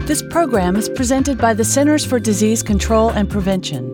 This program is presented by the Centers for Disease Control and Prevention.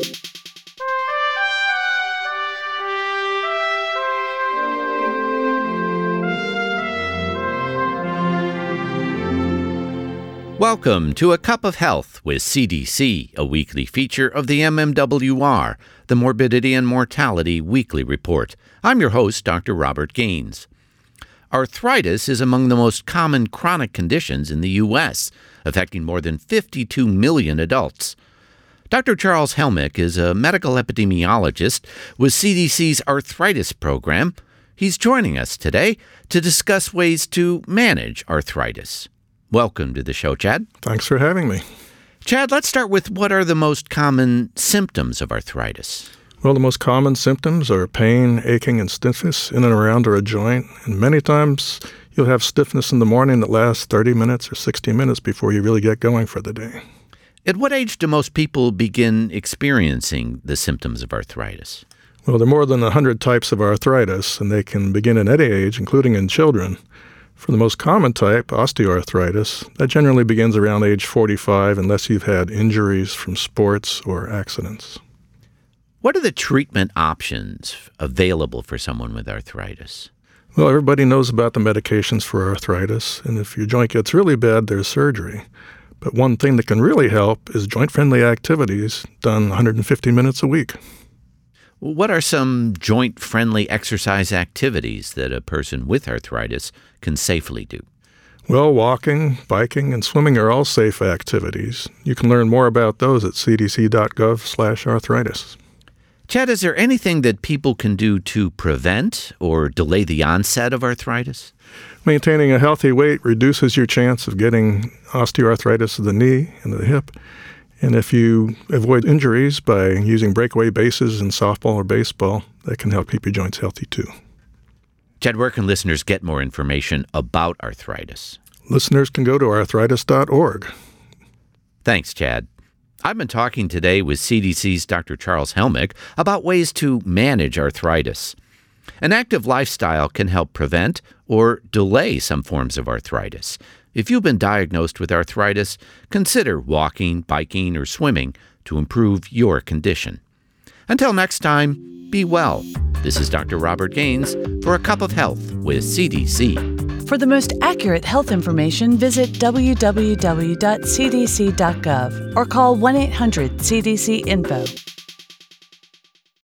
Welcome to A Cup of Health with CDC, a weekly feature of the MMWR, the Morbidity and Mortality Weekly Report. I'm your host, Dr. Robert Gaines. Arthritis is among the most common chronic conditions in the U.S., affecting more than 52 million adults. Dr. Charles Helmick is a medical epidemiologist with CDC's arthritis program. He's joining us today to discuss ways to manage arthritis. Welcome to the show, Chad. Thanks for having me. Chad, let's start with what are the most common symptoms of arthritis? Well, the most common symptoms are pain, aching, and stiffness in and around or a joint. And many times you'll have stiffness in the morning that lasts 30 minutes or 60 minutes before you really get going for the day. At what age do most people begin experiencing the symptoms of arthritis? Well, there are more than 100 types of arthritis, and they can begin at any age, including in children. For the most common type, osteoarthritis, that generally begins around age 45 unless you've had injuries from sports or accidents. What are the treatment options available for someone with arthritis? Well, everybody knows about the medications for arthritis, and if your joint gets really bad, there's surgery. But one thing that can really help is joint-friendly activities done 150 minutes a week. What are some joint-friendly exercise activities that a person with arthritis can safely do? Well, walking, biking, and swimming are all safe activities. You can learn more about those at cdc.gov/arthritis. Chad, is there anything that people can do to prevent or delay the onset of arthritis? Maintaining a healthy weight reduces your chance of getting osteoarthritis of the knee and the hip. And if you avoid injuries by using breakaway bases in softball or baseball, that can help keep your joints healthy too. Chad, where can listeners get more information about arthritis? Listeners can go to arthritis.org. Thanks, Chad. I've been talking today with CDC's Dr. Charles Helmick about ways to manage arthritis. An active lifestyle can help prevent or delay some forms of arthritis. If you've been diagnosed with arthritis, consider walking, biking, or swimming to improve your condition. Until next time, be well. This is Dr. Robert Gaines for A Cup of Health with CDC. For the most accurate health information, visit www.cdc.gov or call 1-800-CDC-INFO.